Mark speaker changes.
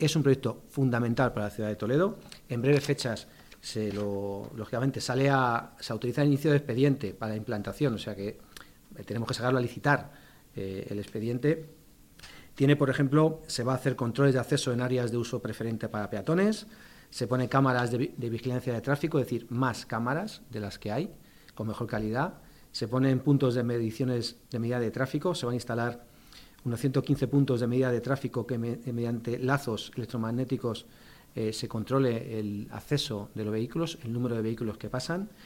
Speaker 1: Es un proyecto fundamental para la ciudad de Toledo. En breves fechas, lógicamente, se autoriza el inicio de expediente para la implantación, o sea que tenemos que sacarlo a licitar el expediente. Tiene, por ejemplo, se va a hacer controles de acceso en áreas de uso preferente para peatones, se pone cámaras de vigilancia de tráfico, es decir, más cámaras de las que hay, con mejor calidad. Se ponen puntos de mediciones de medida de tráfico, se van a instalar unos 115 puntos de medida de tráfico que mediante lazos electromagnéticos se controle el acceso de los vehículos, el número de vehículos que pasan.